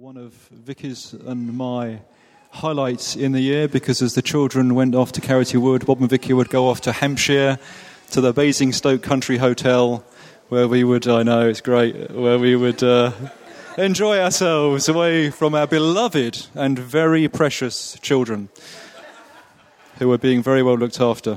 one of Vicky's and my highlights in the year, because as the children went off to Carity Wood, Bob and Vicky would go off to Hampshire, to the Basingstoke Country Hotel, where we would, I know, it's great, where we would enjoy ourselves away from our beloved and very precious children, who were being very well looked after.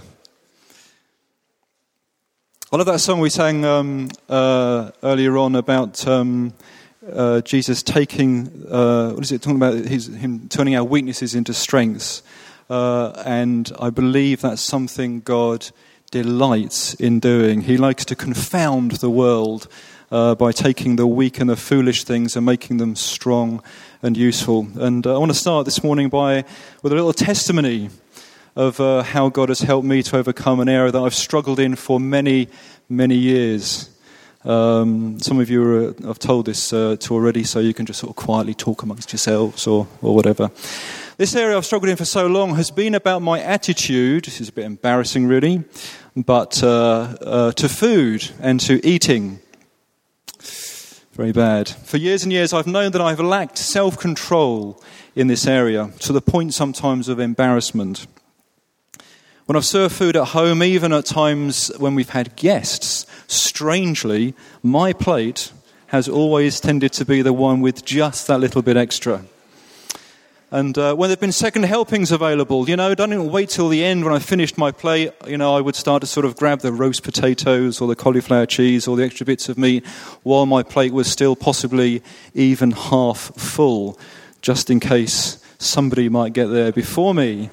I love that song we sang earlier on about Jesus taking, what is it, talking about him turning our weaknesses into strengths. And I believe that's something God delights in doing. He likes to confound the world by taking the weak and the foolish things and making them strong and useful. And I want to start this morning with a little testimony of how God has helped me to overcome an area that I've struggled in for many, many years. Some of you have told this to already, so you can just sort of quietly talk amongst yourselves or whatever. This area I've struggled in for so long has been about my attitude, this is a bit embarrassing really, but to food and to eating. Very bad. For years and years I've known that I've lacked self-control in this area, to the point sometimes of embarrassment. When I've served food at home, even at times when we've had guests, strangely, my plate has always tended to be the one with just that little bit extra. And when there have been second helpings available, don't even wait till the end when I finished my plate. I would start to sort of grab the roast potatoes or the cauliflower cheese or the extra bits of meat while my plate was still possibly even half full, just in case somebody might get there before me.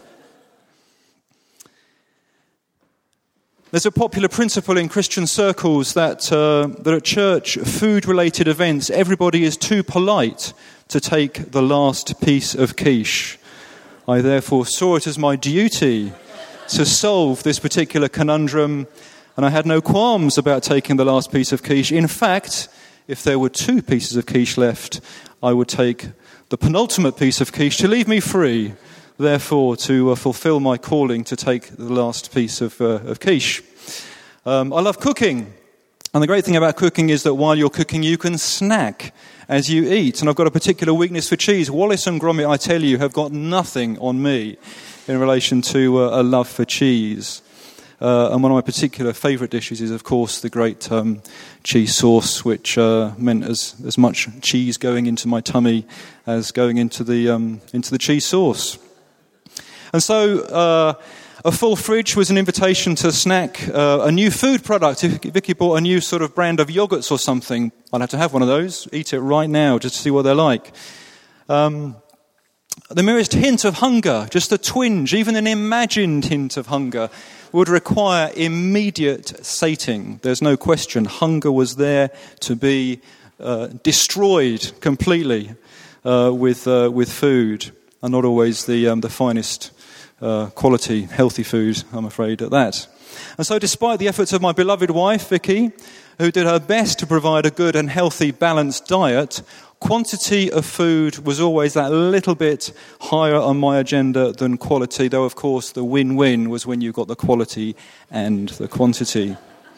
There's a popular principle in Christian circles that at church, food-related events, everybody is too polite to take the last piece of quiche. I therefore saw it as my duty to solve this particular conundrum, and I had no qualms about taking the last piece of quiche. In fact, if there were 2 pieces of quiche left, I would take the penultimate piece of quiche to leave me free, therefore to fulfill my calling to take the last piece of quiche. I love cooking, and the great thing about cooking is that while you're cooking you can snack as you eat, and I've got a particular weakness for cheese. Wallace and Gromit, I tell you, have got nothing on me in relation to a love for cheese. And one of my particular favourite dishes is, of course, the great cheese sauce, which meant as much cheese going into my tummy as going into the cheese sauce. And so a full fridge was an invitation to snack a new food product. If Vicky bought a new sort of brand of yogurts or something, I'd have to have one of those, eat it right now just to see what they're like. The merest hint of hunger, just a twinge, even an imagined hint of hunger, would require immediate sating. There's no question. Hunger was there to be destroyed completely with food, and not always the finest quality, healthy food, I'm afraid, at that. And so despite the efforts of my beloved wife, Vicky, who did her best to provide a good and healthy, balanced diet, quantity of food was always that little bit higher on my agenda than quality, though, of course, the win-win was when you got the quality and the quantity.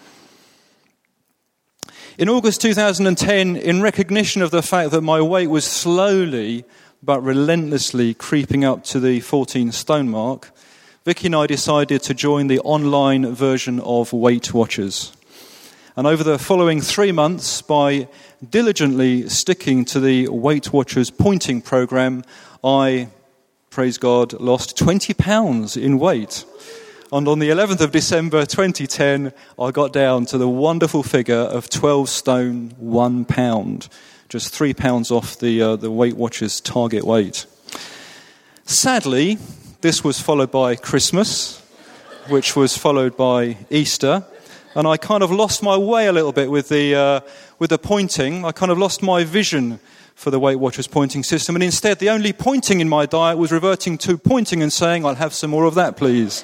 In August 2010, in recognition of the fact that my weight was slowly but relentlessly creeping up to the 14 stone mark, Vicky and I decided to join the online version of Weight Watchers. And over the following 3 months, by diligently sticking to the Weight Watchers pointing program, I, praise God, lost 20 pounds in weight. And on the 11th of December 2010, I got down to the wonderful figure of 12 stone, 1 pound. Just 3 pounds off the Weight Watchers target weight. Sadly, this was followed by Christmas, which was followed by Easter, and I kind of lost my way a little bit with the pointing. I kind of lost my vision for the Weight Watchers pointing system, and instead the only pointing in my diet was reverting to pointing and saying, "I'll have some more of that, please."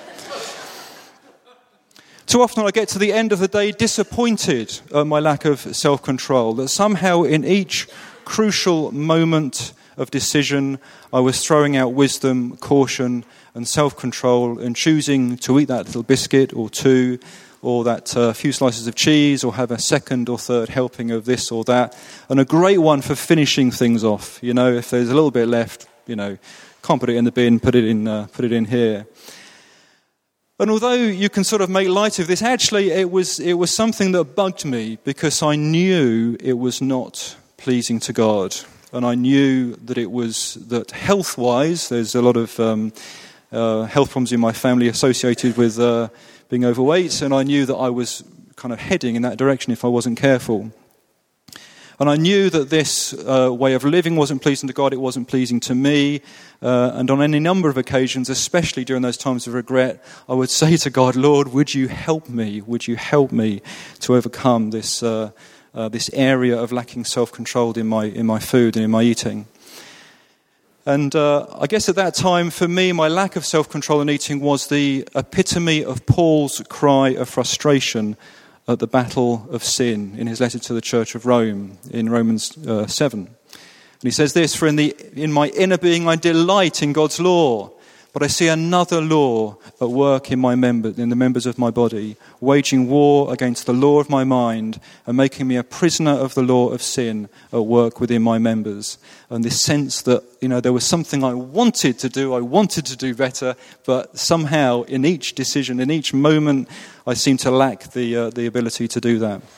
Too often I get to the end of the day disappointed at my lack of self-control, that somehow in each crucial moment of decision I was throwing out wisdom, caution and self-control and choosing to eat that little biscuit or 2 or that few slices of cheese, or have a second or third helping of this or that. And a great one for finishing things off. You know, if there's a little bit left, you know, can't put it in the bin, put it in here. And although you can sort of make light of this, actually it was something that bugged me, because I knew it was not pleasing to God. And I knew that health-wise, there's a lot of health problems in my family associated with being overweight, and I knew that I was kind of heading in that direction if I wasn't careful. And I knew that this way of living wasn't pleasing to God, it wasn't pleasing to me, and on any number of occasions, especially during those times of regret, I would say to God, Lord, would you help me? Would you help me to overcome this area of lacking self-control in my food and in my eating? And I guess at that time, for me, my lack of self-control in eating was the epitome of Paul's cry of frustration at the battle of sin in his letter to the Church of Rome in Romans 7. And he says this, "For in my inner being I delight in God's law, but I see another law at work in the members of my body, waging war against the law of my mind and making me a prisoner of the law of sin at work within my members." And this sense that, you know, there was something I wanted to do better, but somehow in each decision, in each moment, I seemed to lack the ability to do that.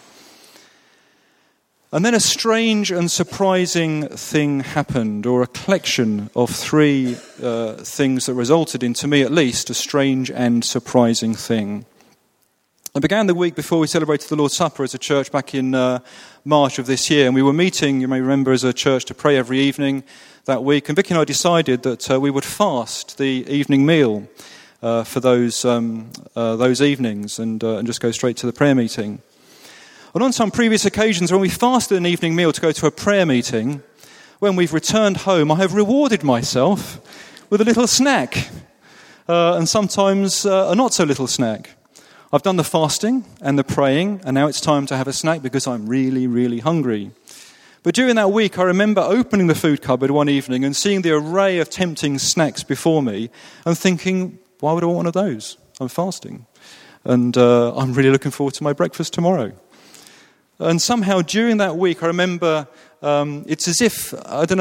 And then a strange and surprising thing happened, or a collection of three things that resulted in, to me at least, a strange and surprising thing. I began the week before we celebrated the Lord's Supper as a church back in March of this year, and we were meeting, you may remember, as a church to pray every evening that week, and Vicky and I decided that we would fast the evening meal for those evenings and just go straight to the prayer meeting. And on some previous occasions when we fasted an evening meal to go to a prayer meeting, when we've returned home, I have rewarded myself with a little snack, and sometimes a not so little snack. I've done the fasting and the praying, and now it's time to have a snack because I'm really, really hungry. But during that week, I remember opening the food cupboard one evening and seeing the array of tempting snacks before me and thinking, why would I want one of those? I'm fasting. And I'm really looking forward to my breakfast tomorrow. And somehow during that week, I remember it's as if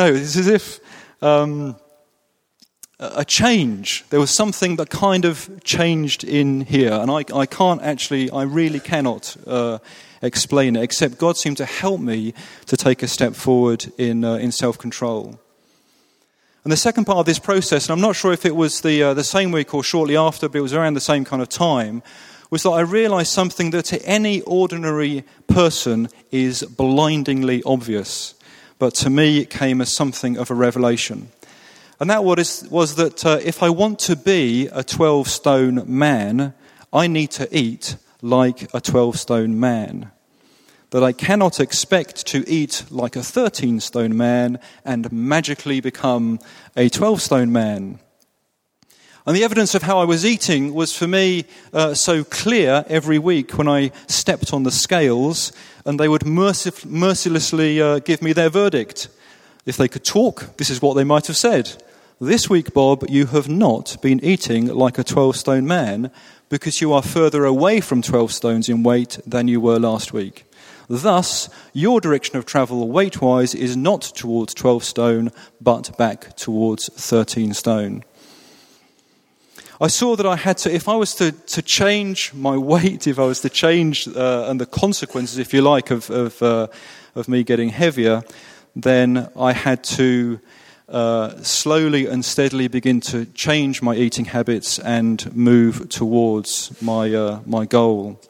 a change. There was something that kind of changed in here. And I really cannot explain it, except God seemed to help me to take a step forward in self-control. And the second part of this process, and I'm not sure if it was the same week or shortly after, but it was around the same kind of time, was that I realized something that to any ordinary person is blindingly obvious. But to me, it came as something of a revelation. And that was that if I want to be a 12-stone man, I need to eat like a 12-stone man. That I cannot expect to eat like a 13-stone man and magically become a 12-stone man. And the evidence of how I was eating was for me so clear every week when I stepped on the scales and they would mercilessly give me their verdict. If they could talk, this is what they might have said. This week, Bob, you have not been eating like a 12-stone man because you are further away from 12 stones in weight than you were last week. Thus, your direction of travel weight-wise is not towards 12 stone, but back towards 13 stone. I saw that I had to, if I was to change my weight, if I was to change and the consequences, if you like, of me getting heavier, then I had to slowly and steadily begin to change my eating habits and move towards my goal.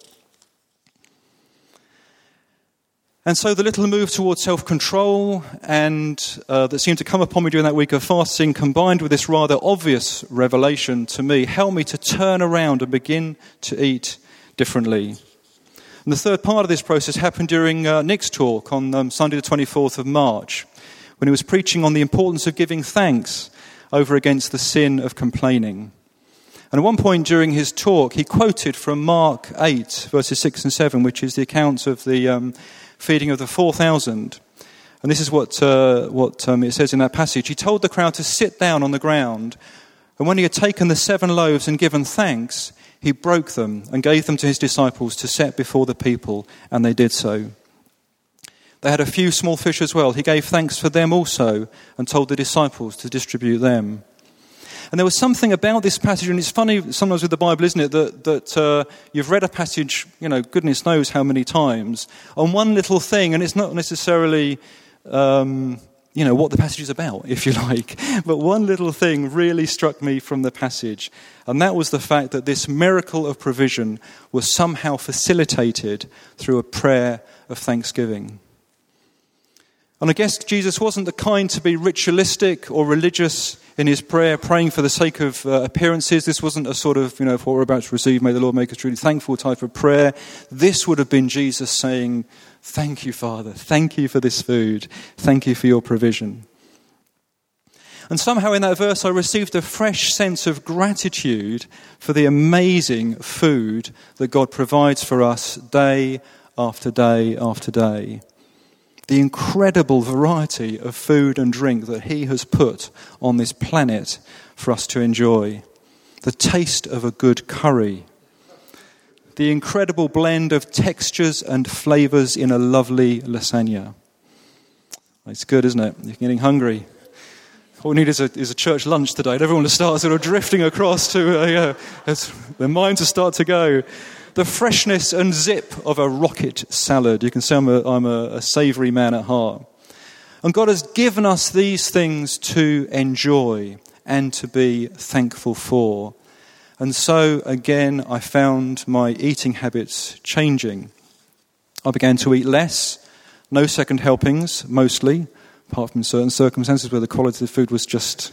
And so the little move towards self-control and that seemed to come upon me during that week of fasting, combined with this rather obvious revelation to me, helped me to turn around and begin to eat differently. And the third part of this process happened during Nick's talk on Sunday the 24th of March, when he was preaching on the importance of giving thanks over against the sin of complaining. And at one point during his talk, he quoted from Mark 8, verses 6 and 7, which is the account of the feeding of the 4,000. And this is what it says in that passage. He told the crowd to sit down on the ground, and when he had taken the 7 loaves and given thanks, He broke them and gave them to his disciples to set before the people, and they did so. They had a few small fish as well. He gave thanks for them also and told the disciples to distribute them. And there was something about this passage, and it's funny sometimes with the Bible, isn't it, that you've read a passage, goodness knows how many times, on one little thing, and it's not necessarily, what the passage is about, if you like. But one little thing really struck me from the passage, and that was the fact that this miracle of provision was somehow facilitated through a prayer of thanksgiving. And I guess Jesus wasn't the kind to be ritualistic or religious in his prayer, praying for the sake of appearances. This wasn't a sort of, for what we're about to receive, may the Lord make us truly thankful type of prayer. This would have been Jesus saying, thank you, Father. Thank you for this food. Thank you for your provision. And somehow in that verse I received a fresh sense of gratitude for the amazing food that God provides for us day after day after day. The incredible variety of food and drink that he has put on this planet for us to enjoy. The taste of a good curry. The incredible blend of textures and flavours in a lovely lasagna. It's good, isn't it? You're getting hungry. All we need is a church lunch today. Everyone will start sort of drifting across to, their minds will start to go. The freshness and zip of a rocket salad. You can say I'm a savoury man at heart. And God has given us these things to enjoy and to be thankful for. And so, again, I found my eating habits changing. I began to eat less, no second helpings, mostly, apart from certain circumstances where the quality of the food was just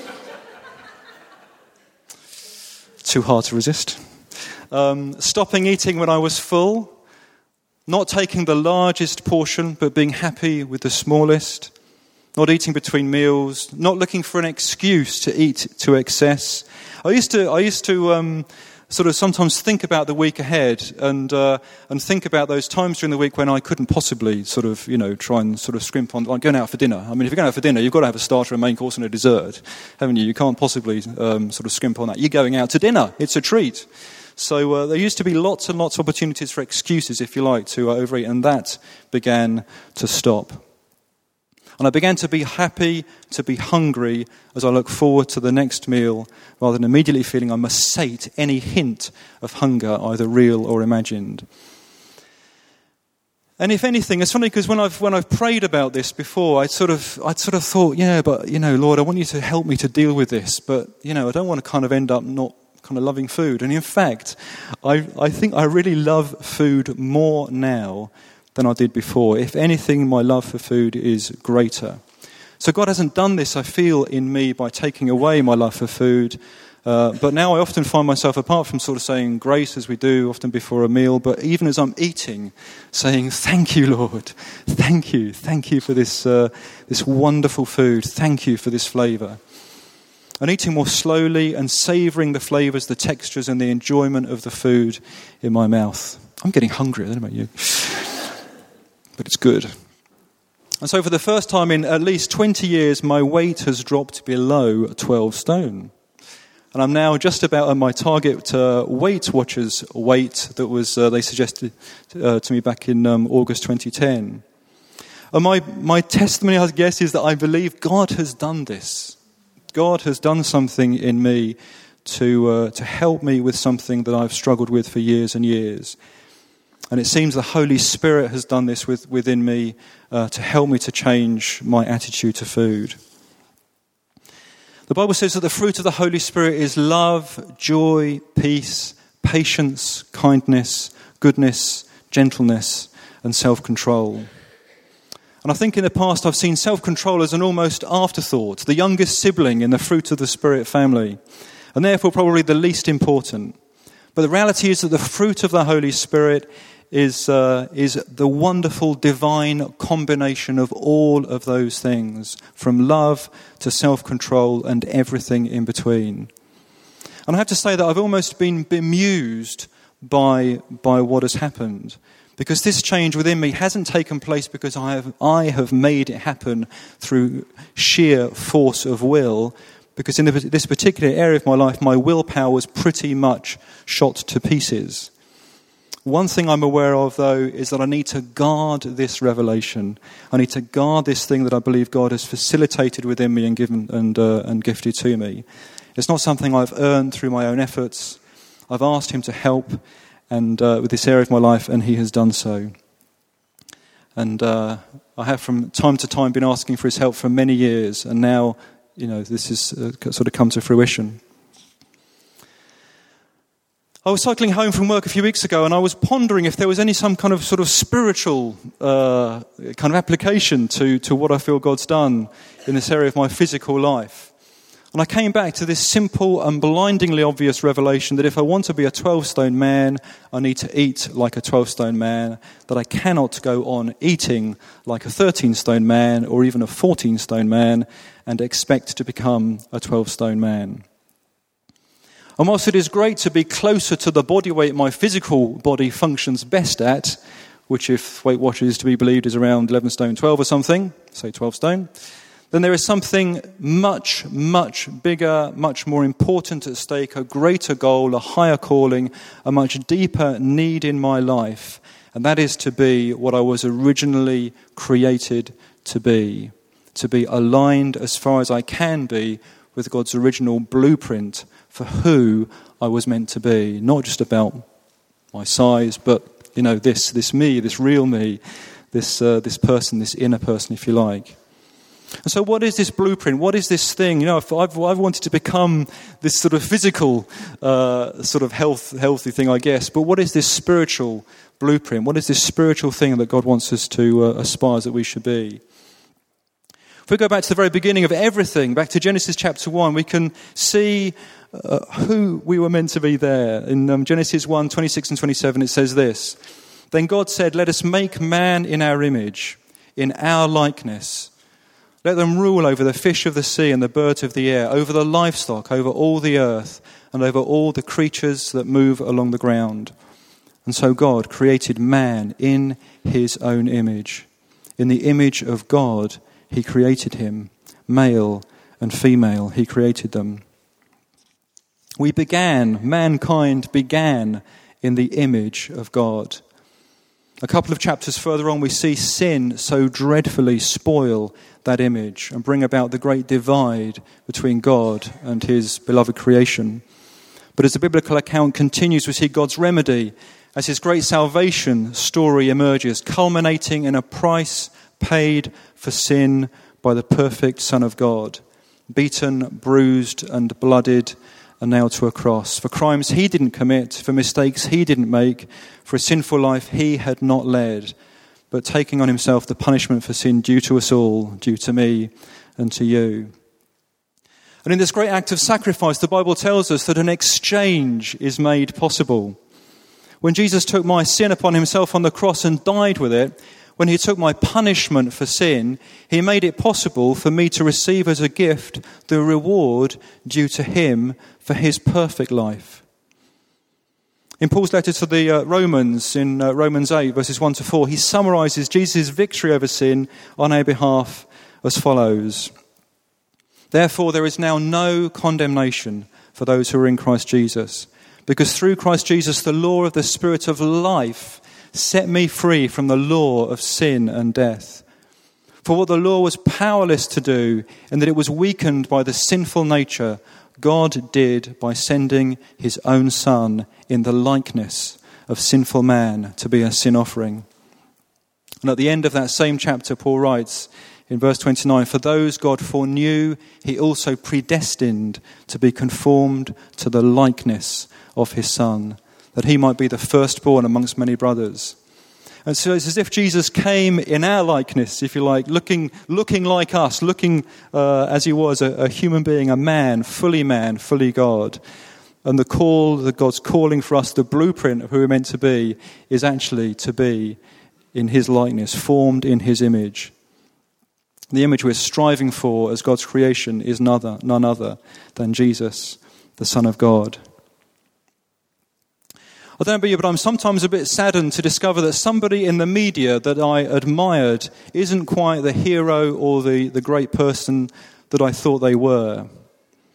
too hard to resist. Stopping eating when I was full, not taking the largest portion, but being happy with the smallest, not eating between meals, not looking for an excuse to eat to excess. I used to sort of sometimes think about the week ahead and think about those times during the week when I couldn't possibly sort of, try and sort of scrimp on, like going out for dinner. I mean, if you're going out for dinner, you've got to have a starter, a main course and a dessert, haven't you? You can't possibly sort of scrimp on that. You're going out to dinner. It's a treat. So there used to be lots and lots of opportunities for excuses, if you like, to overeat, and that began to stop. And I began to be happy, to be hungry, as I look forward to the next meal, rather than immediately feeling I must sate any hint of hunger, either real or imagined. And if anything, it's funny because when I've prayed about this before, I'd sort of thought, but Lord, I want you to help me to deal with this, but I don't want to kind of end up not kind of loving food. And in fact, I think I really love food more now than I did before. If anything, my love for food is greater. So God hasn't done this, I feel, in me by taking away my love for food. But now I often find myself, apart from sort of saying grace as we do often before a meal, but even as I'm eating, saying, thank you, Lord. Thank you for this wonderful food. Thank you for this flavour. And eating more slowly and savouring the flavours, the textures and the enjoyment of the food in my mouth. I'm getting hungry, I don't know about you. But it's good. And so for the first time in at least 20 years, my weight has dropped below 12 stone. And I'm now just about at my target Weight Watchers weight that was they suggested to me back in August 2010. And my testimony, I guess, is that I believe God has done this. God has done something in me to help me with something that I've struggled with for years and years. And it seems the Holy Spirit has done this within me to help me to change my attitude to food. The Bible says that the fruit of the Holy Spirit is love, joy, peace, patience, kindness, goodness, gentleness, and self-control. And I think in the past I've seen self-control as an almost afterthought, the youngest sibling in the fruit of the Spirit family, and therefore probably the least important. But the reality is that the fruit of the Holy Spirit is the wonderful divine combination of all of those things, from love to self-control and everything in between. And I have to say that I've almost been bemused by what has happened, because this change within me hasn't taken place because I have made it happen through sheer force of will, because in this particular area of my life, my willpower was pretty much shot to pieces. One thing I'm aware of, though, is that I need to guard this revelation. I need to guard this thing that I believe God has facilitated within me and given and gifted to me. It's not something I've earned through my own efforts. I've asked him to help and with this area of my life, and he has done so. And I have from time to time been asking for his help for many years, and now, this has sort of come to fruition. I was cycling home from work a few weeks ago, and I was pondering if there was some kind of sort of spiritual kind of application to what I feel God's done in this area of my physical life. And I came back to this simple and blindingly obvious revelation that if I want to be a 12-stone man, I need to eat like a 12-stone man, that I cannot go on eating like a 13-stone man or even a 14-stone man and expect to become a 12-stone man. And whilst it is great to be closer to the body weight my physical body functions best at, which if Weight Watchers is to be believed is around 11 stone 12 or something, say 12 stone, then there is something much, much bigger, much more important at stake, a greater goal, a higher calling, a much deeper need in my life. And that is to be what I was originally created to be aligned as far as I can be with God's original blueprint for who I was meant to be. Not just about my size, but, this me, this real me, this person, this inner person, if you like. And so what is this blueprint? What is this thing? If I've wanted to become this sort of physical, sort of healthy thing, I guess. But what is this spiritual blueprint? What is this spiritual thing that God wants us to aspire that we should be? If we go back to the very beginning of everything, back to Genesis chapter 1, we can see who we were meant to be there. In Genesis 1, 26 and 27, it says this: Then God said, "Let us make man in our image, in our likeness. Let them rule over the fish of the sea and the birds of the air, over the livestock, over all the earth, and over all the creatures that move along the ground." And so God created man in his own image. In the image of God, he created him. Male and female, he created them. Mankind began in the image of God. A couple of chapters further on, we see sin so dreadfully spoil that image and bring about the great divide between God and his beloved creation. But as the biblical account continues, we see God's remedy as his great salvation story emerges, culminating in a price paid for sin by the perfect Son of God, beaten, bruised, and blooded, and nailed to a cross, for crimes he didn't commit, for mistakes he didn't make, for a sinful life he had not led, but taking on himself the punishment for sin due to us all, due to me and to you. And in this great act of sacrifice, the Bible tells us that an exchange is made possible. When Jesus took my sin upon himself on the cross and died with it, when he took my punishment for sin, he made it possible for me to receive as a gift the reward due to him for his perfect life. In Paul's letter to the Romans, in Romans 8, verses 1 to 4, he summarizes Jesus' victory over sin on our behalf as follows: Therefore there is now no condemnation for those who are in Christ Jesus, because through Christ Jesus the law of the Spirit of life set me free from the law of sin and death. For what the law was powerless to do, and that it was weakened by the sinful nature, God did by sending his own Son in the likeness of sinful man to be a sin offering. And at the end of that same chapter, Paul writes in verse 29, "For those God foreknew, he also predestined to be conformed to the likeness of his Son, that he might be the firstborn amongst many brothers." And so it's as if Jesus came in our likeness, if you like, looking like us, as he was, a human being, a man, fully God. And the call that God's calling for us, the blueprint of who we're meant to be, is actually to be in his likeness, formed in his image. The image we're striving for as God's creation is none other than Jesus, the Son of God. I don't know about you, but I'm sometimes a bit saddened to discover that somebody in the media that I admired isn't quite the hero or the great person that I thought they were.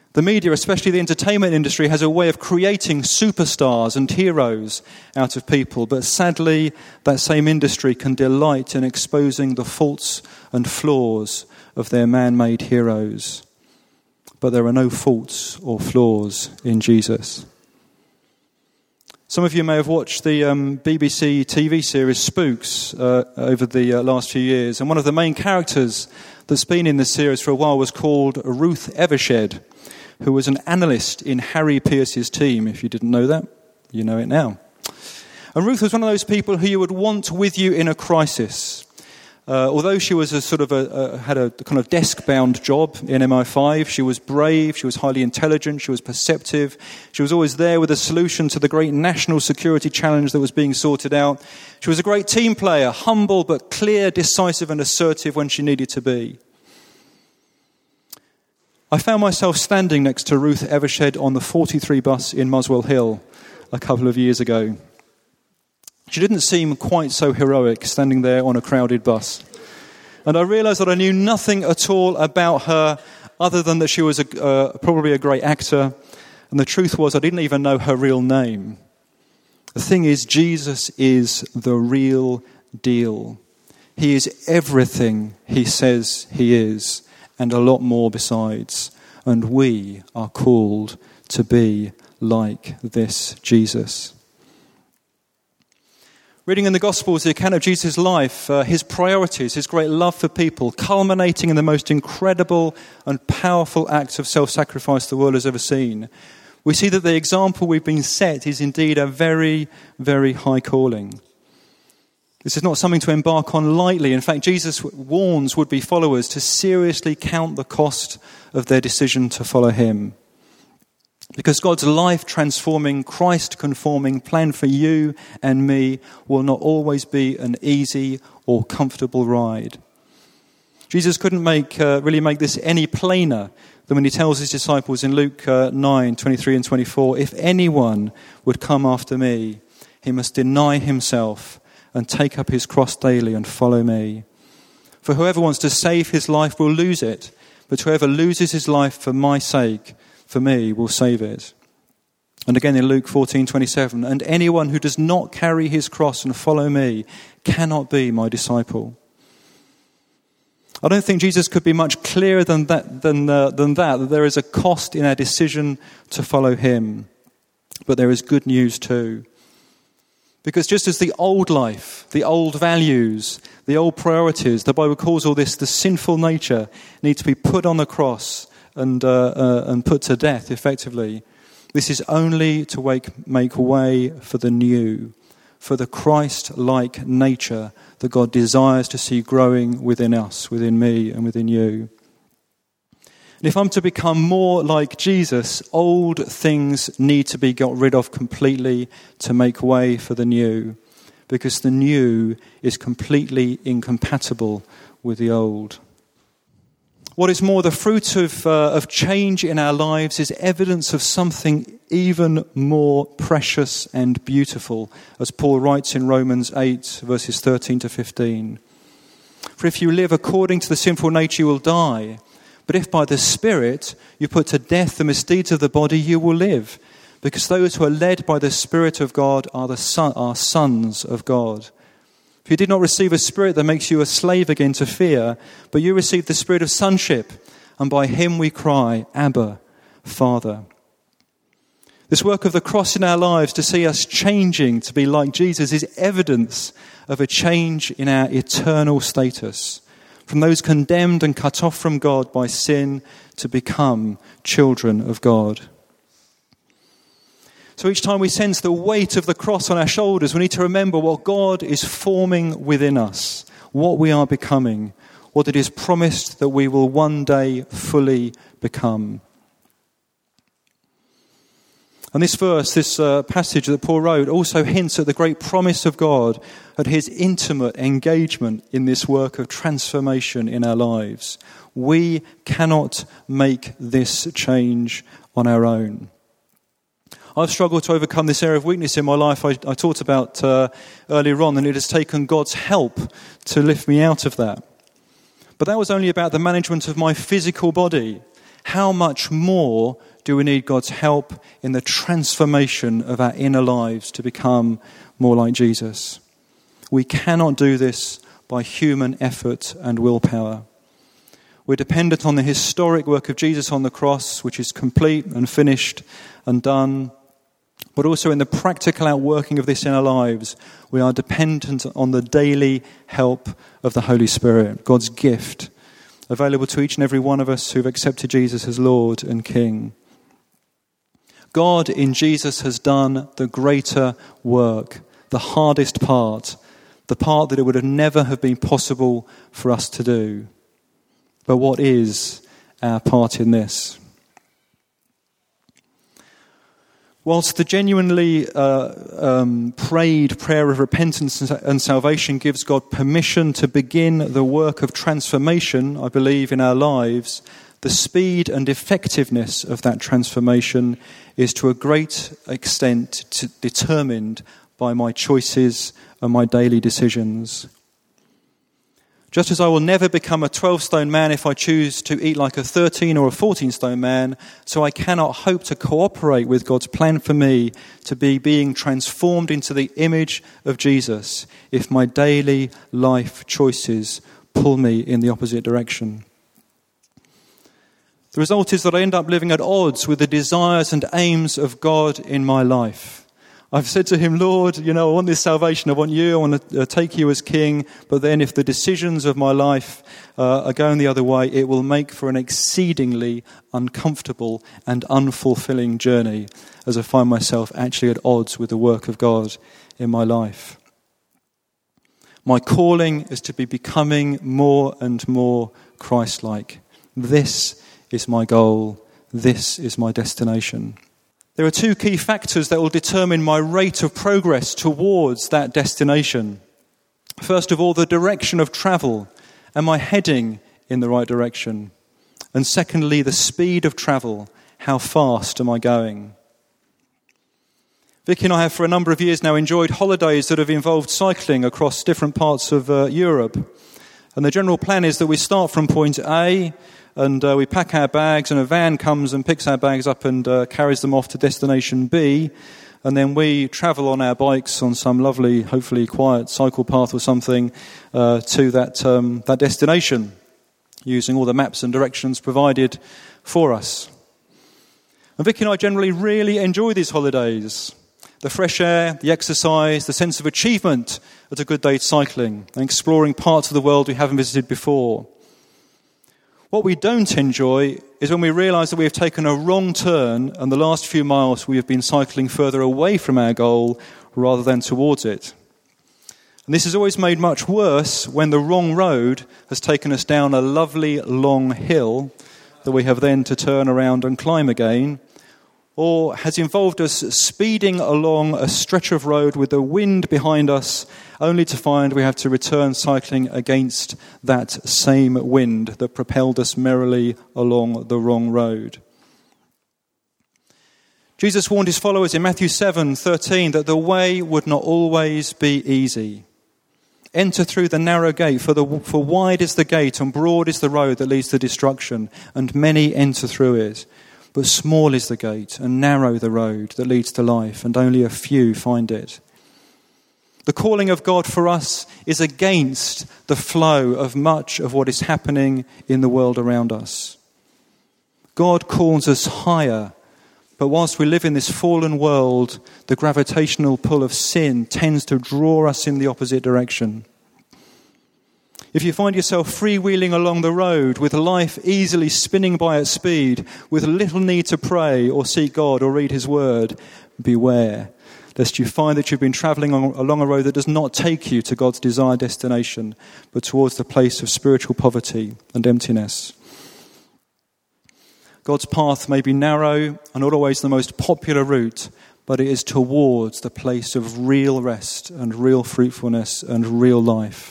The media, especially the entertainment industry, has a way of creating superstars and heroes out of people. But sadly, that same industry can delight in exposing the faults and flaws of their man-made heroes. But there are no faults or flaws in Jesus. Some of you may have watched the BBC TV series Spooks over the last few years. And one of the main characters that's been in this series for a while was called Ruth Evershed, who was an analyst in Harry Pearce's team. If you didn't know that, you know it now. And Ruth was one of those people who you would want with you in a crisis. Although she was had a kind of desk-bound job in MI5, she was brave, she was highly intelligent, she was perceptive, she was always there with a solution to the great national security challenge that was being sorted out. She was a great team player, humble but clear, decisive and assertive when she needed to be. I found myself standing next to Ruth Evershed on the 43 bus in Muswell Hill a couple of years ago. She didn't seem quite so heroic standing there on a crowded bus. And I realised that I knew nothing at all about her other than that she was probably a great actor. And the truth was I didn't even know her real name. The thing is, Jesus is the real deal. He is everything he says he is, and a lot more besides. And we are called to be like this Jesus. Reading in the Gospels the account of Jesus' life, his priorities, his great love for people, culminating in the most incredible and powerful act of self-sacrifice the world has ever seen, we see that the example we've been set is indeed a very, very high calling. This is not something to embark on lightly. In fact, Jesus warns would-be followers to seriously count the cost of their decision to follow him. Because God's life-transforming, Christ-conforming plan for you and me will not always be an easy or comfortable ride. Jesus couldn't really make this any plainer than when he tells his disciples in Luke 9:23 and 24, "If anyone would come after me, he must deny himself and take up his cross daily and follow me. For whoever wants to save his life will lose it, but whoever loses his life for my sake, for me, will save it." And again in Luke 14:27, "And anyone who does not carry his cross and follow me cannot be my disciple." I don't think Jesus could be much clearer than that there is a cost in our decision to follow him. But there is good news too. Because just as the old life, the old values, the old priorities, the Bible calls all this the sinful nature, need to be put on the cross and put to death effectively. This is only to make way for the new, for the Christ-like nature that God desires to see growing within us, within me and within you. And if I'm to become more like Jesus, old things need to be got rid of completely to make way for the new, because the new is completely incompatible with the old. What is more, the fruit of change in our lives is evidence of something even more precious and beautiful, as Paul writes in Romans 8, verses 13 to 15. "For if you live according to the sinful nature, you will die. But if by the Spirit you put to death the misdeeds of the body, you will live. Because those who are led by the Spirit of God are sons of God. For you did not receive a spirit that makes you a slave again to fear, but you received the spirit of sonship, and by him we cry, Abba, Father." This work of the cross in our lives to see us changing to be like Jesus is evidence of a change in our eternal status, from those condemned and cut off from God by sin to become children of God. So each time we sense the weight of the cross on our shoulders, we need to remember what God is forming within us, what we are becoming, what it is promised that we will one day fully become. And this verse, this passage that Paul wrote, also hints at the great promise of God, at his intimate engagement in this work of transformation in our lives. We cannot make this change on our own. I've struggled to overcome this area of weakness in my life I talked about earlier on, and it has taken God's help to lift me out of that. But that was only about the management of my physical body. how much more do we need God's help in the transformation of our inner lives to become more like Jesus? We cannot do this by human effort and willpower. We're dependent on the historic work of Jesus on the cross, which is complete and finished and done. But also in the practical outworking of this in our lives, we are dependent on the daily help of the Holy Spirit, God's gift, available to each and every one of us who've accepted Jesus as Lord and King. God in Jesus has done the greater work, the hardest part, the part that it would have never have been possible for us to do. But what is our part in this? Whilst the genuinely prayed prayer of repentance and salvation gives God permission to begin the work of transformation, I believe, in our lives, the speed and effectiveness of that transformation is to a great extent determined by my choices and my daily decisions. Just as I will never become a 12-stone man if I choose to eat like a 13 or a 14-stone man, so I cannot hope to cooperate with God's plan for me to be being transformed into the image of Jesus if my daily life choices pull me in the opposite direction. The result is that I end up living at odds with the desires and aims of God in my life. I've said to him, Lord, I want this salvation, I want you, I want to take you as king, but then if the decisions of my life are going the other way, it will make for an exceedingly uncomfortable and unfulfilling journey as I find myself actually at odds with the work of God in my life. My calling is to be becoming more and more Christ-like. This is my goal. This is my destination. There are two key factors that will determine my rate of progress towards that destination. First of all, the direction of travel. Am I heading in the right direction? And secondly, the speed of travel. How fast am I going? Vicky and I have for a number of years now enjoyed holidays that have involved cycling across different parts of Europe. And the general plan is that we start from point A, and we pack our bags, and a van comes and picks our bags up and carries them off to destination B. And then we travel on our bikes on some lovely, hopefully quiet cycle path or something to that destination, using all the maps and directions provided for us. And Vicky and I generally really enjoy these holidays. The fresh air, the exercise, the sense of achievement at a good day's cycling, and exploring parts of the world we haven't visited before. What we don't enjoy is when we realise that we have taken a wrong turn and the last few miles we have been cycling further away from our goal rather than towards it. And this is always made much worse when the wrong road has taken us down a lovely long hill that we have then to turn around and climb again, or has involved us speeding along a stretch of road with the wind behind us, only to find we have to return cycling against that same wind that propelled us merrily along the wrong road. Jesus warned his followers in Matthew 7:13 that the way would not always be easy. Enter through the narrow gate, for wide is the gate and broad is the road that leads to destruction, and many enter through it. But small is the gate and narrow the road that leads to life, and only a few find it. The calling of God for us is against the flow of much of what is happening in the world around us. God calls us higher, but whilst we live in this fallen world, the gravitational pull of sin tends to draw us in the opposite direction. If you find yourself freewheeling along the road with life easily spinning by at speed, with little need to pray or seek God or read his word, beware, lest you find that you've been travelling along a road that does not take you to God's desired destination, but towards the place of spiritual poverty and emptiness. God's path may be narrow and not always the most popular route, but it is towards the place of real rest and real fruitfulness and real life.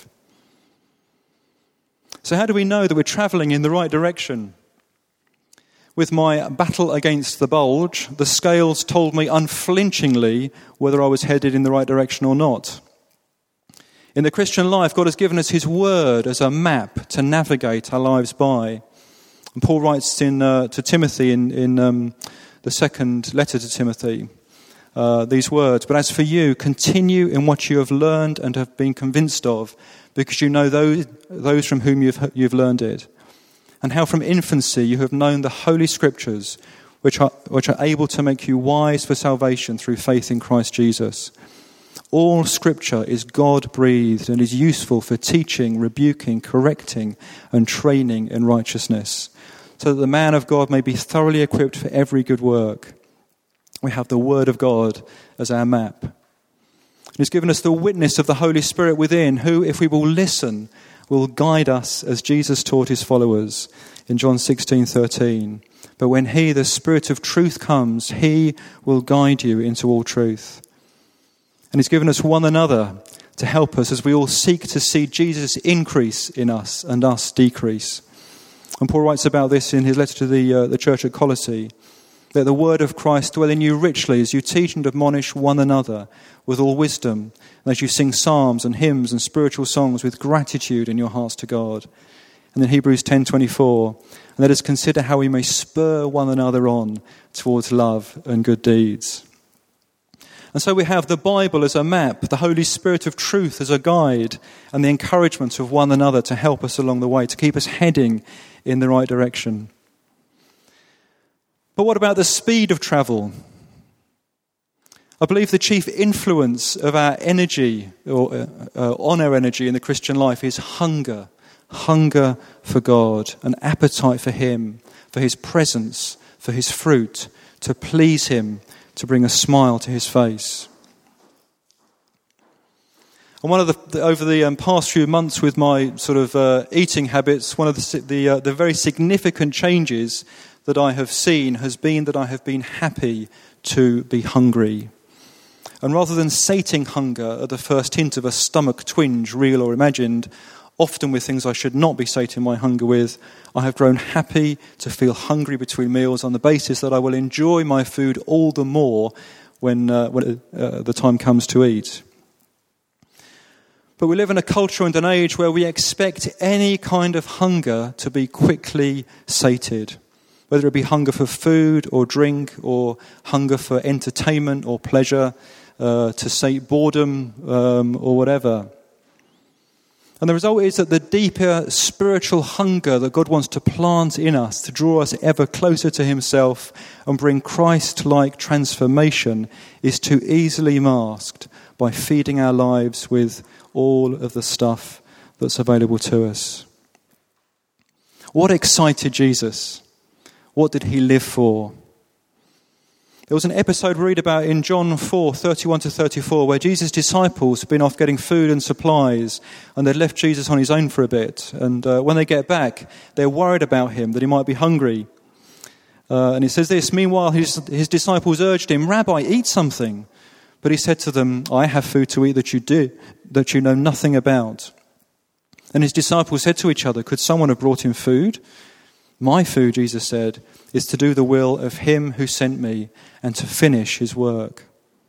So how do we know that we're travelling in the right direction? With my battle against the bulge, the scales told me unflinchingly whether I was headed in the right direction or not. In the Christian life, God has given us his word as a map to navigate our lives by. And Paul writes to Timothy in the second letter to Timothy these words, "But as for you, continue in what you have learned and have been convinced of, because you know those from whom you've learned it, and how from infancy you have known the Holy Scriptures, which are able to make you wise for salvation through faith in Christ Jesus. All Scripture is God-breathed and is useful for teaching, rebuking, correcting, and training in righteousness, so that the man of God may be thoroughly equipped for every good work." We have the Word of God as our map. He's given us the witness of the Holy Spirit within, who, if we will listen, will guide us as Jesus taught his followers in John 16:13. "But when he, the Spirit of truth, comes, he will guide you into all truth." And he's given us one another to help us as we all seek to see Jesus increase in us and us decrease. And Paul writes about this in his letter to the church at Colossae. "Let the word of Christ dwell in you richly as you teach and admonish one another with all wisdom, and as you sing psalms and hymns and spiritual songs with gratitude in your hearts to God." And in Hebrews 10:24, "And let us consider how we may spur one another on towards love and good deeds." And so we have the Bible as a map, the Holy Spirit of truth as a guide, and the encouragement of one another to help us along the way, to keep us heading in the right direction. But what about the speed of travel? I believe the chief influence of our energy, or on our energy in the Christian life, is hunger. Hunger for God, an appetite for him, for his presence, for his fruit, to please him, to bring a smile to his face. And one of over the past few months with my sort of eating habits, one of the very significant changes that I have seen has been that I have been happy to be hungry. And rather than sating hunger at the first hint of a stomach twinge, real or imagined, often with things I should not be sating my hunger with, I have grown happy to feel hungry between meals on the basis that I will enjoy my food all the more when the time comes to eat. But we live in a culture and an age where we expect any kind of hunger to be quickly sated, whether it be hunger for food or drink, or hunger for entertainment or pleasure, to sate boredom or whatever. And the result is that the deeper spiritual hunger that God wants to plant in us to draw us ever closer to himself and bring Christ-like transformation is too easily masked by feeding our lives with all of the stuff that's available to us. What excited Jesus? What did he live for? There was an episode we read about in John 4:31-34, where Jesus' disciples had been off getting food and supplies, and they'd left Jesus on his own for a bit. And when they get back, they're worried about him, that he might be hungry. And it says this: "Meanwhile, his disciples urged him, 'Rabbi, eat something.' But he said to them, 'I have food to eat that you know nothing about.' And his disciples said to each other, 'Could someone have brought him food?' 'My food,' Jesus said, 'is to do the will of him who sent me and to finish his work.'"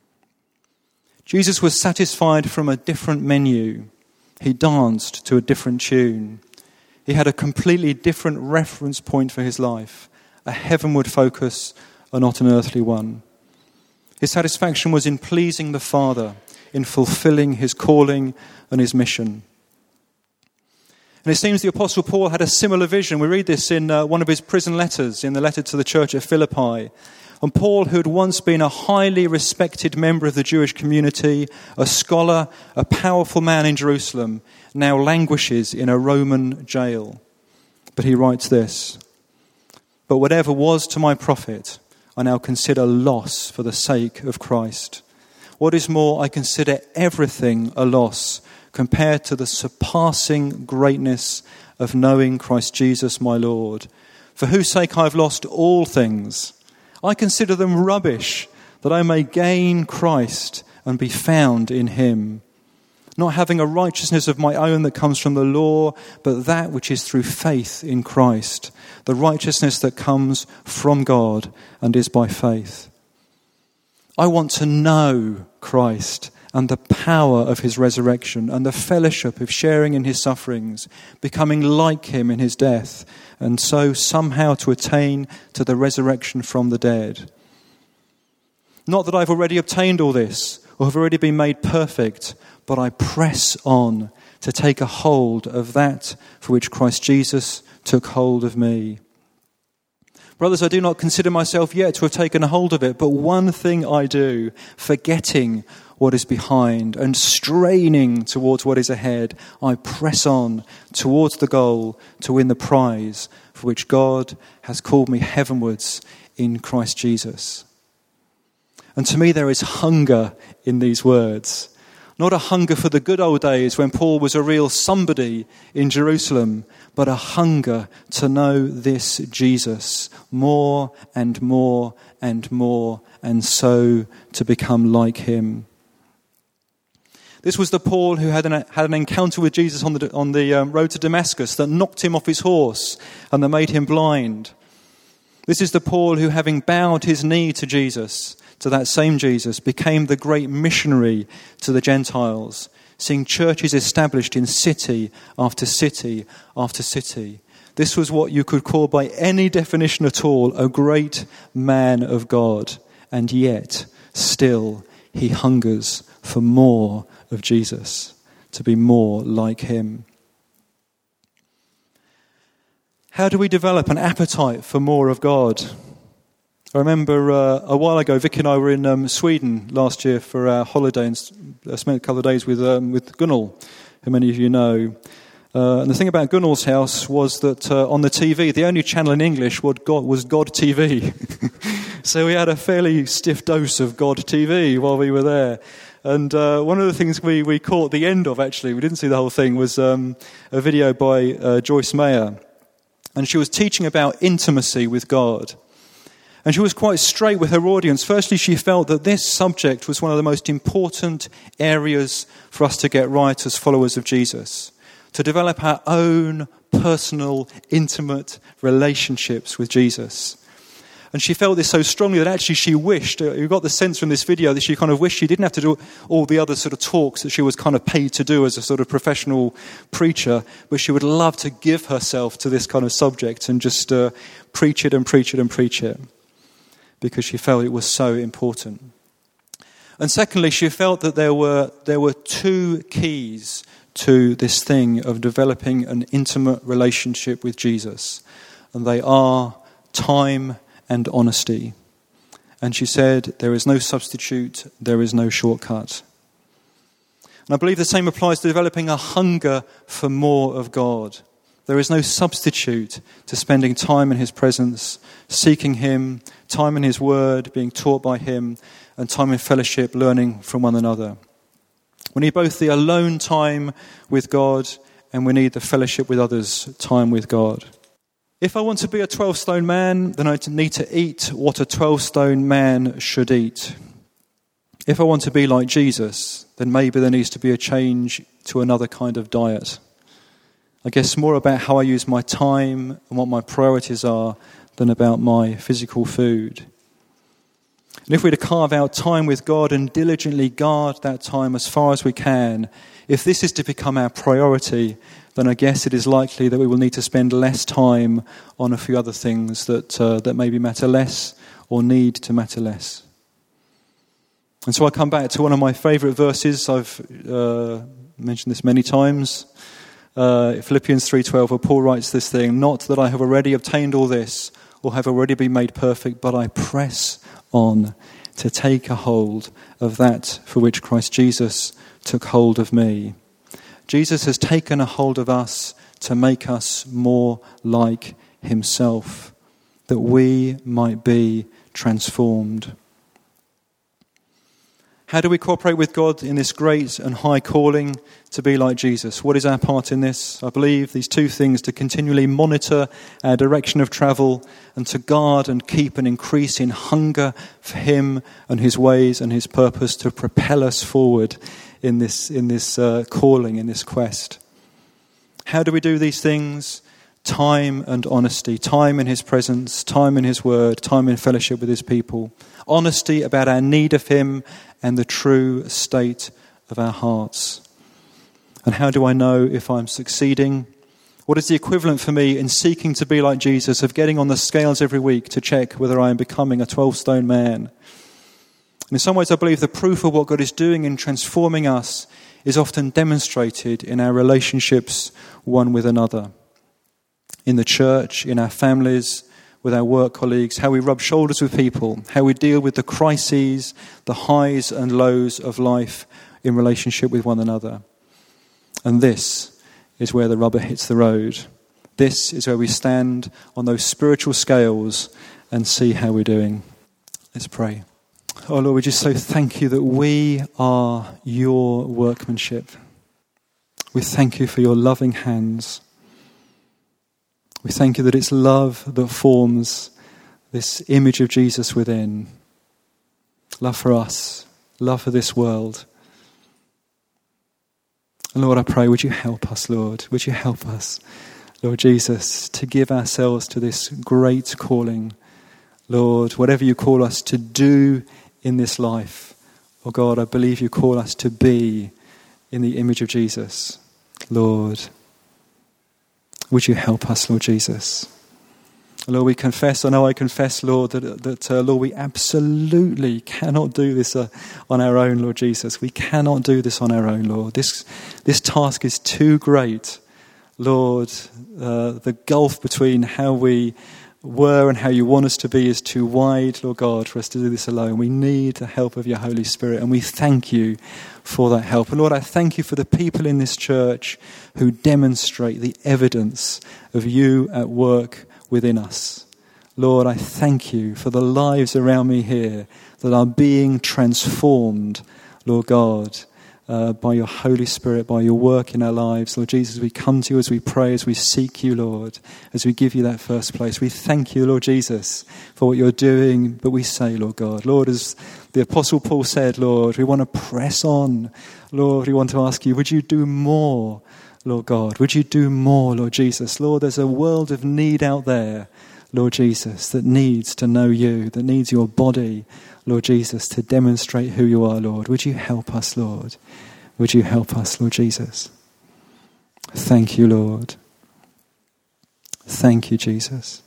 Jesus was satisfied from a different menu. He danced to a different tune. He had a completely different reference point for his life, a heavenward focus and not an earthly one. His satisfaction was in pleasing the Father, in fulfilling his calling and his mission. And it seems the Apostle Paul had a similar vision. We read this in one of his prison letters, in the letter to the church at Philippi. And Paul, who had once been a highly respected member of the Jewish community, a scholar, a powerful man in Jerusalem, now languishes in a Roman jail. But he writes this: "But whatever was to my profit, I now consider loss for the sake of Christ. What is more, I consider everything a loss compared to the surpassing greatness of knowing Christ Jesus my Lord, for whose sake I have lost all things. I consider them rubbish, that I may gain Christ and be found in him, not having a righteousness of my own that comes from the law, but that which is through faith in Christ, the righteousness that comes from God and is by faith. I want to know Christ and the power of his resurrection and the fellowship of sharing in his sufferings, becoming like him in his death, and so somehow to attain to the resurrection from the dead. Not that I've already obtained all this or have already been made perfect, but I press on to take a hold of that for which Christ Jesus took hold of me. Brothers, I do not consider myself yet to have taken a hold of it, but one thing I do, forgetting what is behind and straining towards what is ahead, I press on towards the goal to win the prize for which God has called me heavenwards in Christ Jesus. And to me there is hunger in these words. Not a hunger for the good old days when Paul was a real somebody in Jerusalem, but a hunger to know this Jesus more and more and more, and so to become like him. This was the Paul who had an encounter with Jesus on the road to Damascus that knocked him off his horse and that made him blind. This is the Paul who, having bowed his knee to Jesus, to that same Jesus, became the great missionary to the Gentiles, seeing churches established in city after city after city. This was what you could call by any definition at all a great man of God, and yet still he hungers for more of Jesus, to be more like him. How do we develop an appetite for more of God? I remember a while ago, Vicky and I were in Sweden last year for our holiday and spent a couple of days with Gunnel, who many of you know. And the thing about Gunnel's house was that on the TV, the only channel in English was God TV. So we had a fairly stiff dose of God TV while we were there. And one of the things we caught the end of, actually, we didn't see the whole thing, was a video by Joyce Meyer. And she was teaching about intimacy with God. And she was quite straight with her audience. Firstly, she felt that this subject was one of the most important areas for us to get right as followers of Jesus, to develop our own personal, intimate relationships with Jesus. And she felt this so strongly that actually she wished, you got the sense from this video that she kind of wished she didn't have to do all the other sort of talks that she was kind of paid to do as a sort of professional preacher, but she would love to give herself to this kind of subject and just preach it and preach it and preach it, because she felt it was so important. And secondly, she felt that there were two keys to this thing of developing an intimate relationship with Jesus, and they are time and honesty. And she said, there is no substitute, there is no shortcut. And I believe the same applies to developing a hunger for more of God. There is no substitute to spending time in his presence, seeking him, time in his word, being taught by him, and time in fellowship, learning from one another. We need both the alone time with God, and we need the fellowship with others, time with God. If I want to be a 12-stone man, then I need to eat what a 12-stone man should eat. If I want to be like Jesus, then maybe there needs to be a change to another kind of diet. I guess more about how I use my time and what my priorities are than about my physical food. And if we're to carve out time with God and diligently guard that time as far as we can, if this is to become our priority, then I guess it is likely that we will need to spend less time on a few other things that maybe matter less or need to matter less. And so I come back to one of my favourite verses. I've mentioned this many times. Philippians 3:12, where Paul writes this thing, not that I have already obtained all this or have already been made perfect, but I press on to take a hold of that for which Christ Jesus took hold of me. Jesus has taken a hold of us to make us more like himself, that we might be transformed. How do we cooperate with God in this great and high calling to be like Jesus? What is our part in this? I believe these two things: to continually monitor our direction of travel and to guard and keep and increase in hunger for him and his ways and his purpose to propel us forward in this calling, in this quest. How do we do these things? Time and honesty. Time in his presence, time in his word, time in fellowship with his people. Honesty about our need of him and the true state of our hearts. And how do I know if I'm succeeding? What is the equivalent for me in seeking to be like Jesus, of getting on the scales every week to check whether I am becoming a 12-stone man? And in some ways, I believe the proof of what God is doing in transforming us is often demonstrated in our relationships one with another. In the church, in our families, with our work colleagues, how we rub shoulders with people, how we deal with the crises, the highs and lows of life in relationship with one another. And this is where the rubber hits the road. This is where we stand on those spiritual scales and see how we're doing. Let's pray. Oh Lord, we just so thank you that we are your workmanship. We thank you for your loving hands. We thank you that it's love that forms this image of Jesus within. Love for us, love for this world. And Lord, I pray, would you help us, Lord? Would you help us, Lord Jesus, to give ourselves to this great calling. Lord, whatever you call us to do in this life, oh God, I believe you call us to be in the image of Jesus. Lord, would you help us, Lord Jesus? Lord, we confess, I know I confess, Lord, that Lord, we absolutely cannot do this on our own, Lord Jesus. We cannot do this on our own, Lord. This task is too great, Lord. The gulf between how we were and how you want us to be is too wide, Lord God, for us to do this alone. We need the help of your Holy Spirit, and we thank you for that help. And Lord, I thank you for the people in this church who demonstrate the evidence of you at work within us. Lord, I thank you for the lives around me here that are being transformed, Lord God, by your Holy Spirit, by your work in our lives. Lord Jesus, we come to you as we pray, as we seek you, Lord, as we give you that first place. We thank you, Lord Jesus, for what you're doing, but we say, Lord God, Lord, as the Apostle Paul said, Lord, we want to press on. Lord, we want to ask you, would you do more, Lord God? Would you do more, Lord Jesus? Lord, there's a world of need out there, Lord Jesus, that needs to know you, that needs your body, Lord Jesus, to demonstrate who you are, Lord. Would you help us, Lord? Would you help us, Lord Jesus? Thank you, Lord. Thank you, Jesus.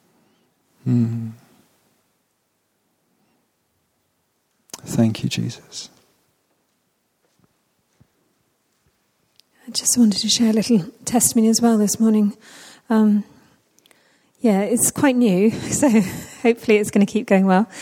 Thank you, Jesus. I just wanted to share a little testimony as well this morning. It's quite new, so hopefully it's going to keep going well.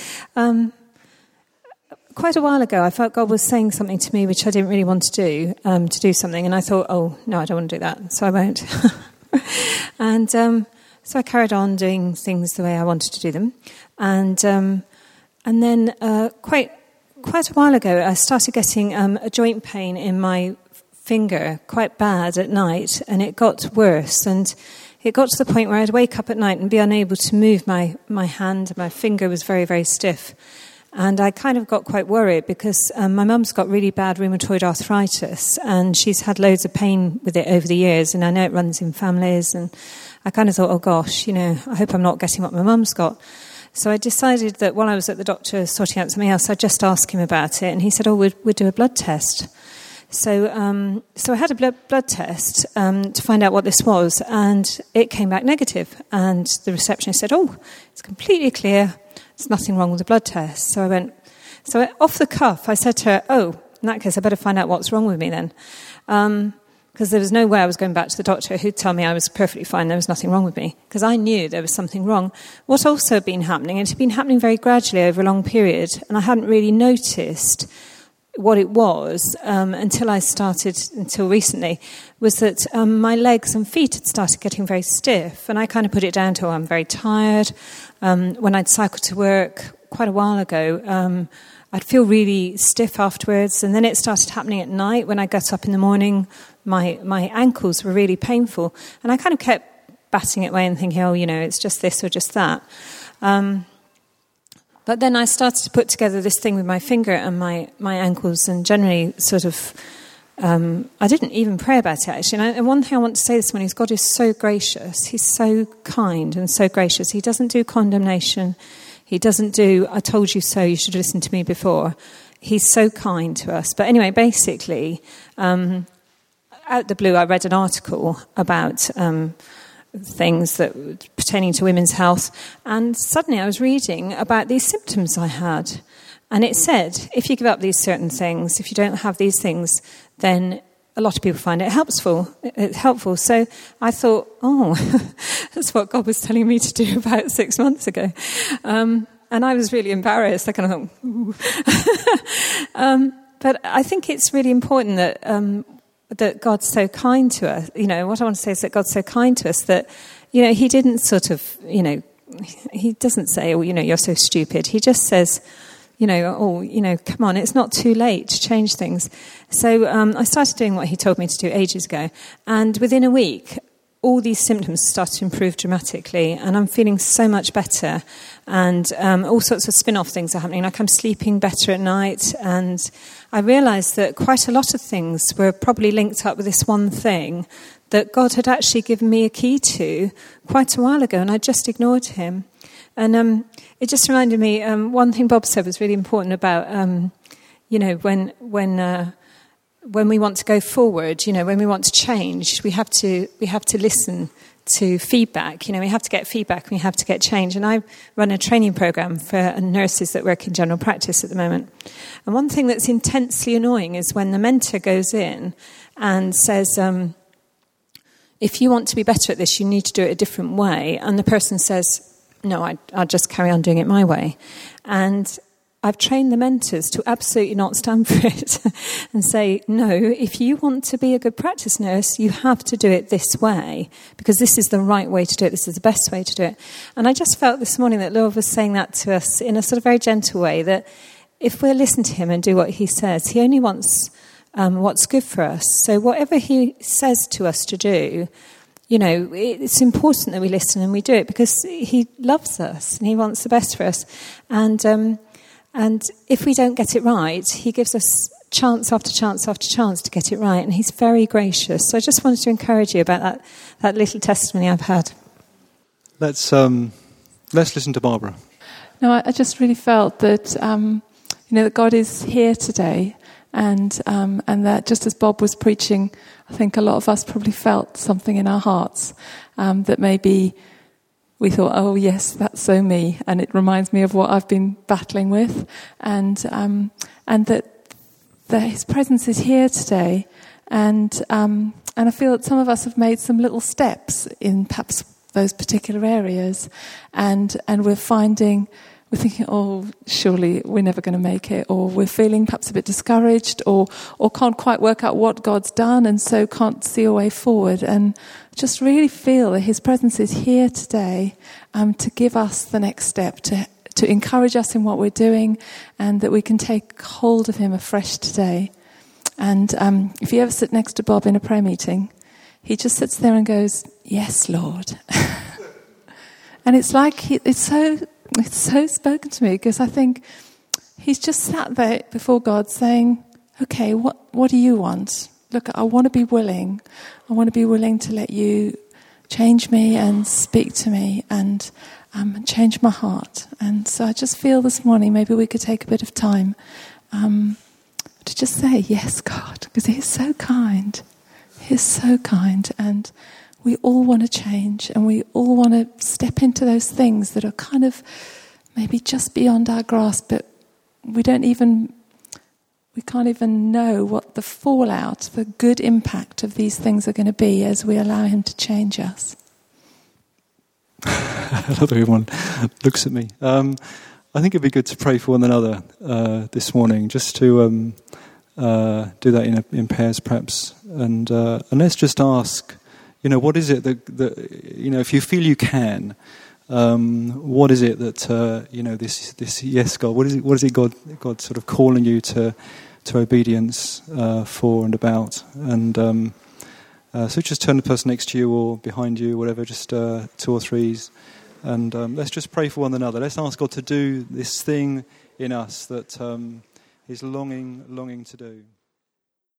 Quite a while ago, I felt God was saying something to me which I didn't really want to do something, and I thought, oh, no, I don't want to do that, so I won't. And so I carried on doing things the way I wanted to do them. And then quite a while ago, I started getting a joint pain in my finger, quite bad at night, and it got worse, and it got to the point where I'd wake up at night and be unable to move my hand. My finger was very, very stiff. And I kind of got quite worried because my mum's got really bad rheumatoid arthritis, and she's had loads of pain with it over the years, and I know it runs in families, and I kind of thought, oh gosh, I hope I'm not getting what my mum's got. So I decided that while I was at the doctor sorting out something else, I'd just ask him about it, and he said, oh, we'd do a blood test. So I had a blood test to find out what this was, and it came back negative, and the receptionist said, oh, it's completely clear. There's nothing wrong with the blood test. So off the cuff, I said to her, oh, in that case, I better find out what's wrong with me then. Because there was no way I was going back to the doctor who'd tell me I was perfectly fine, there was nothing wrong with me, because I knew there was something wrong. What also had been happening, and it had been happening very gradually over a long period, and I hadn't really noticed what it was until recently, was that my legs and feet had started getting very stiff, and I kind of put it down to, I'm very tired. When I'd cycled to work quite a while ago, I'd feel really stiff afterwards, and then it started happening at night. When I got up in the morning, my ankles were really painful, and I kind of kept batting it away and thinking, oh, it's just this or just that. But then I started to put together this thing with my finger and my ankles, and generally sort of, I didn't even pray about it, actually. And one thing I want to say this morning is God is so gracious. He's so kind and so gracious. He doesn't do condemnation. He doesn't do, I told you so, you should have listened to me before. he's so kind to us. But anyway, basically, out the blue, I read an article about things that pertaining to women's health, and suddenly I was reading about these symptoms I had, and it said if you give up these certain things, if you don't have these things, then a lot of people find it helpful. So I thought, that's what God was telling me to do about 6 months ago, and I was really embarrassed. I kind of thought, but I think it's really important that God's so kind to us. You know, what I want to say is that God's so kind to us that, you know, he didn't sort of, you know, he doesn't say, oh, you know, you're so stupid. He just says, you know, oh, you know, come on, it's not too late to change things. So I started doing what he told me to do ages ago. And within a week, all these symptoms started to improve dramatically, and I'm feeling so much better. And all sorts of spin-off things are happening. Like I'm sleeping better at night, and I realised that quite a lot of things were probably linked up with this one thing that God had actually given me a key to quite a while ago, and I just ignored him. And it just reminded me, one thing Bob said was really important about, you know, when we want to go forward, you know, when we want to change, we have to listen to feedback. You know, we have to get feedback and we have to get change. And I run a training program for nurses that work in general practice at the moment. And one thing that's intensely annoying is when the mentor goes in and says, if you want to be better at this, you need to do it a different way. And the person says, no, I'll just carry on doing it my way. And I've trained the mentors to absolutely not stand for it and say, no, if you want to be a good practice nurse, you have to do it this way, because this is the right way to do it. This is the best way to do it. And I just felt this morning that Lord was saying that to us in a sort of very gentle way, that if we'll listen to him and do what he says, he only wants what's good for us. So whatever he says to us to do, you know, it's important that we listen and we do it because he loves us and he wants the best for us. And if we don't get it right, he gives us chance after chance after chance to get it right, and he's very gracious. So I just wanted to encourage you about that little testimony I've had. Let's listen to Barbara. No, I just really felt that you know, that God is here today, and that just as Bob was preaching, I think a lot of us probably felt something in our hearts that maybe we thought, oh yes, that's so me, and it reminds me of what I've been battling with, and that his presence is here today, and I feel that some of us have made some little steps in perhaps those particular areas, and we're thinking, oh, surely we're never going to make it, or we're feeling perhaps a bit discouraged, or can't quite work out what God's done, and so can't see a way forward. And just really feel that his presence is here today to give us the next step, to encourage us in what we're doing, and that we can take hold of him afresh today. And if you ever sit next to Bob in a prayer meeting, he just sits there and goes, yes, Lord. And it's like it's so spoken to me, because I think he's just sat there before God saying, okay, what do you want? Look, I want to be willing. I want to be willing to let you change me and speak to me and change my heart. And so I just feel this morning maybe we could take a bit of time to just say, yes, God, because he's so kind. He's so kind, and we all want to change, and we all want to step into those things that are kind of maybe just beyond our grasp, but we can't even know what the fallout, the good impact of these things are going to be as we allow him to change us. I love everyone looks at me. I think it'd be good to pray for one another this morning, just to do that in pairs perhaps, and let's just ask, you know, what is it that you know, if you feel you can, what is it that you know, this yes, God, what is it God sort of calling you to obedience for and about, and so just turn the person next to you or behind you, whatever, just two or threes, and let's just pray for one another. Let's ask God to do this thing in us that he's longing to do.